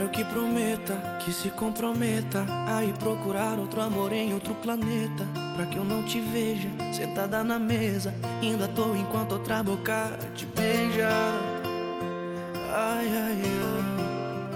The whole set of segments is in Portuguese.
que prometa, que se comprometa a ir procurar outro amor em outro planeta, pra que eu não te veja sentada na mesa, indo à toa enquanto outra boca te beija. Ai, ai, ai.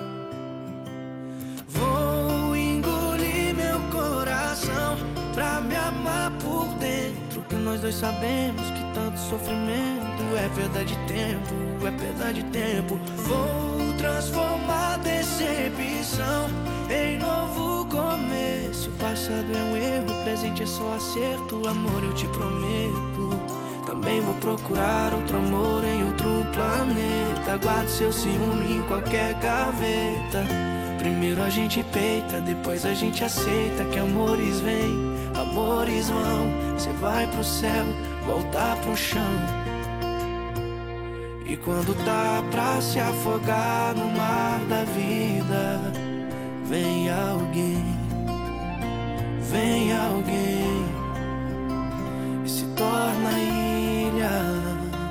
Vou engolir meu coração pra me amar por dentro, que nós dois sabemos que tanto sofrimento é perda de tempo, é perda de tempo. Vou transformar decepção em novo começo. O passado é um erro, o presente é só acerto. Amor, eu te prometo, também vou procurar outro amor em outro planeta. Guarde seu ciúme em qualquer gaveta. Primeiro a gente peita, depois a gente aceita que amores vêm, amores vão. Cê vai pro céu, voltar pro chão. E quando tá pra se afogar no mar da vida, vem alguém e se torna ilha.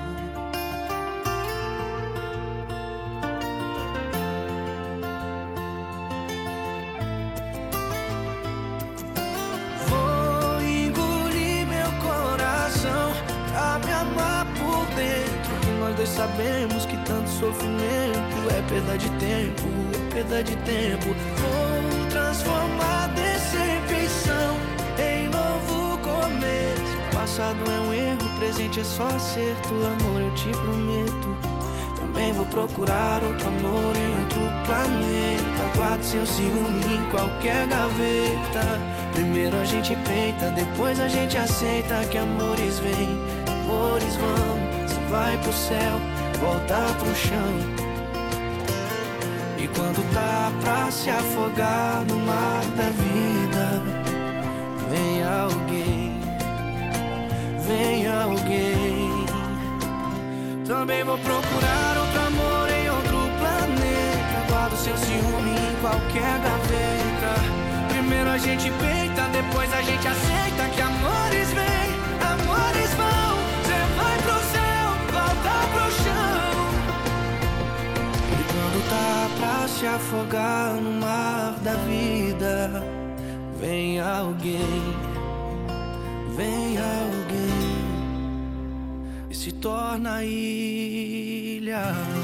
Vou engolir meu coração pra me amar por dentro, que nós dois sabemos que tanto sofrimento é perda de tempo, é perda de tempo. Vou transformar decepção em novo começo. O passado é um erro, o presente é só acerto. Amor, eu te prometo, também vou procurar outro amor em outro planeta. Guarde seu ciúme em qualquer gaveta. Primeiro a gente peita, depois a gente aceita que amores vêm, amores vão. Você vai pro céu, volta pro chão. E quando tá pra se afogar no mar da vida, vem alguém, vem alguém. Também vou procurar outro amor em outro planeta. Guardo seu ciúme em qualquer gaveta. Primeiro a gente peita, depois a gente aceita que amores vêm, amores vão. Cê vai pro céu, volta pro chão. E quando tá pra se afogar no mar da vida, vem alguém, vem alguém e se torna ilha.